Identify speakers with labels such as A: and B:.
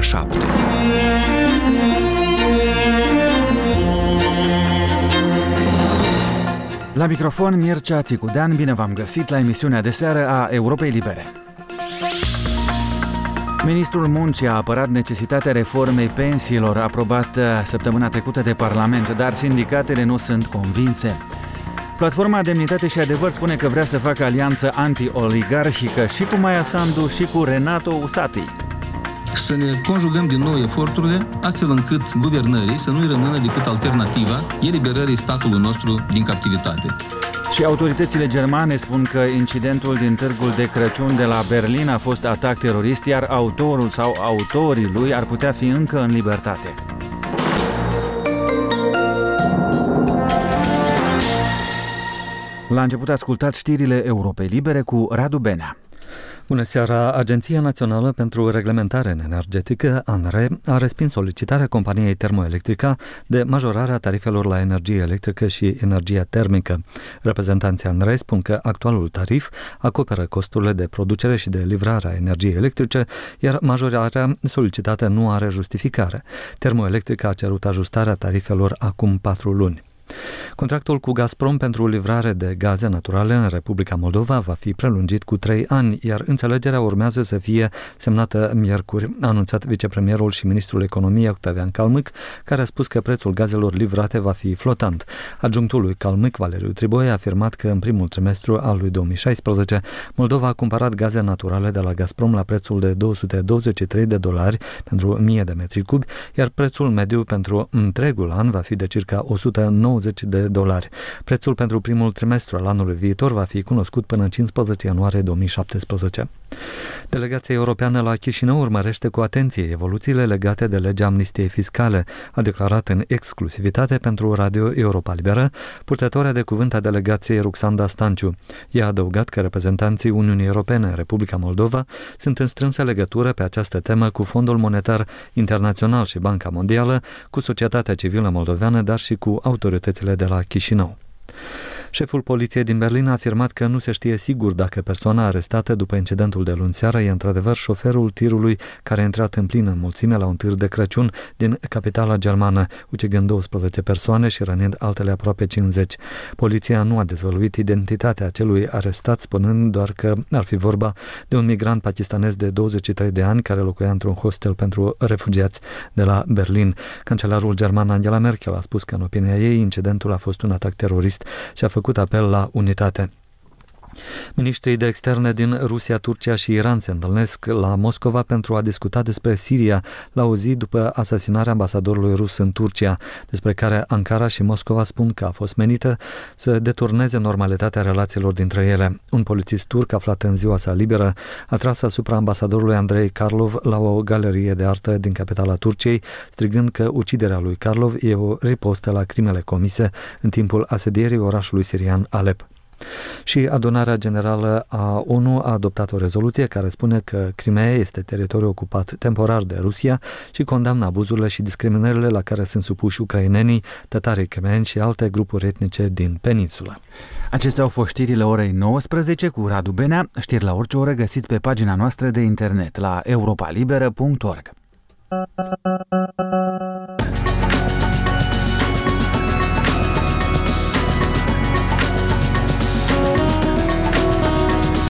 A: 7.
B: La microfon Mircea Țicudean, bine v-am găsit la emisiunea de seară a Europei Libere. Ministrul Muncii a apărat necesitatea reformei pensiilor aprobată săptămâna trecută de Parlament, dar sindicatele nu sunt convinse. Platforma Demnitate și Adevăr spune că vrea să facă alianță anti-oligarhică și cu Maia Sandu și cu Renato Usati.
C: Să ne conjugăm din nou eforturile, astfel încât guvernării să nu-i rămână decât alternativa eliberării statului nostru din captivitate.
B: Și autoritățile germane spun că incidentul din târgul de Crăciun de la Berlin a fost atac terorist, iar autorul sau autorii lui ar putea fi încă în libertate. La început ascultați știrile Europei Libere cu Radu Benea.
D: Bună seara! Agenția Națională pentru Reglementare Energetică, ANRE, a respins solicitarea companiei Termoelectrica de majorarea tarifelor la energie electrică și energia termică. Reprezentanții ANRE spun că actualul tarif acoperă costurile de producere și de livrare a energiei electrice, iar majorarea solicitată nu are justificare. Termoelectrica a cerut ajustarea tarifelor acum 4 luni. Contractul cu Gazprom pentru livrare de gaze naturale în Republica Moldova va fi prelungit cu 3 ani, iar înțelegerea urmează să fie semnată miercuri, a anunțat vicepremierul și ministrul economiei Octavian Calmâc, care a spus că prețul gazelor livrate va fi flotant. Adjunctul lui Calmâc, Valeriu Triboie, a afirmat că în primul trimestru al lui 2016 Moldova a cumpărat gaze naturale de la Gazprom la prețul de $223 pentru 1000 de metri cubi, iar prețul mediu pentru întregul an va fi de circa $190. Prețul pentru primul trimestru al anului viitor va fi cunoscut până în 15 ianuarie 2017. Delegația europeană la Chișinău urmărește cu atenție evoluțiile legate de legea amnistiei fiscale, a declarat în exclusivitate pentru Radio Europa Liberă purtătoarea de cuvânt a delegației Ruxanda Stanciu. Ea a adăugat că reprezentanții Uniunii Europene în Republica Moldova sunt în strânsă legătură pe această temă cu Fondul Monetar Internațional și Banca Mondială, cu societatea civilă moldoveană, dar și cu autoritățile de la Chișinău. Șeful poliției din Berlin a afirmat că nu se știe sigur dacă persoana arestată după incidentul de luni seară e într-adevăr șoferul tirului care a intrat în plină înmulțime la un tir de Crăciun din capitala germană, ucigând 12 persoane și rănind altele aproape 50. Poliția nu a dezvăluit identitatea acelui arestat, spunând doar că ar fi vorba de un migrant pakistanez de 23 de ani care locuia într-un hostel pentru refugiați de la Berlin. Cancelarul german Angela Merkel a spus că, în opinia ei, incidentul a fost un atac terorist și a făcut apel la unitate. Ministrii de externe din Rusia, Turcia și Iran se întâlnesc la Moscova pentru a discuta despre Siria la o zi după asasinarea ambasadorului rus în Turcia, despre care Ankara și Moscova spun că a fost menită să deturneze normalitatea relațiilor dintre ele. Un polițist turc aflat în ziua sa liberă a tras asupra ambasadorului Andrei Karlov la o galerie de artă din capitala Turciei, strigând că uciderea lui Karlov e o ripostă la crimele comise în timpul asedierii orașului sirian Alep. Și Adunarea Generală a ONU a adoptat o rezoluție care spune că Crimea este teritoriu ocupat temporar de Rusia și condamnă abuzurile și discriminările la care sunt supuși ucrainenii, tătarii crimeeni și alte grupuri etnice din peninsulă.
B: Acestea au fost știrile orei 19 cu Radu Benea. Știri la orice oră găsiți pe pagina noastră de internet la europalibera.org.